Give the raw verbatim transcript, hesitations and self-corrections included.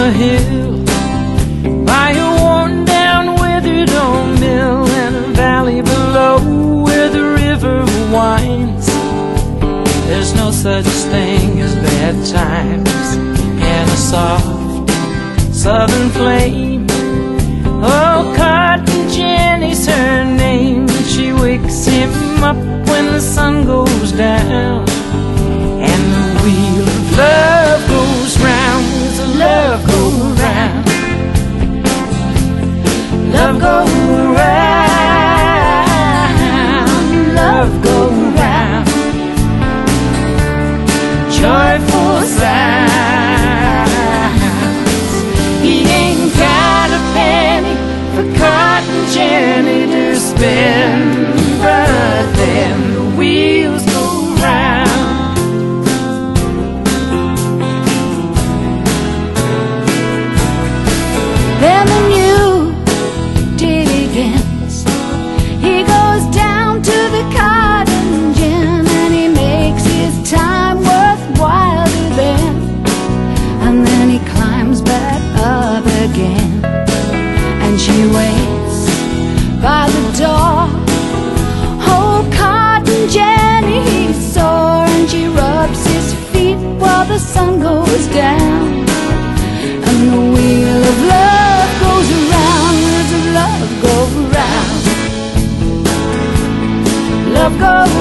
a hill, by a worn down withered old mill, and a valley below where the river winds. There's no such thing as bad times in a soft southern flame. Oh, Cotton Jenny's her name. She wakes him up when the sun goes down, and the wheel of love goes round. There's a love go round, love go round, love go round. Joyful sounds. He ain't got a penny for Cotton Jenny to spend, but then the wheels go round. Then the new day begins. He goes down to the Cotton Gin, and he makes his time worthwhile then, and then he climbs back up again, and she waits by the door. Oh, Cotton Jenny, he's sore, and she rubs his feet while the sun goes down, and the wheel of love goes around. Wheels of love go round, love goes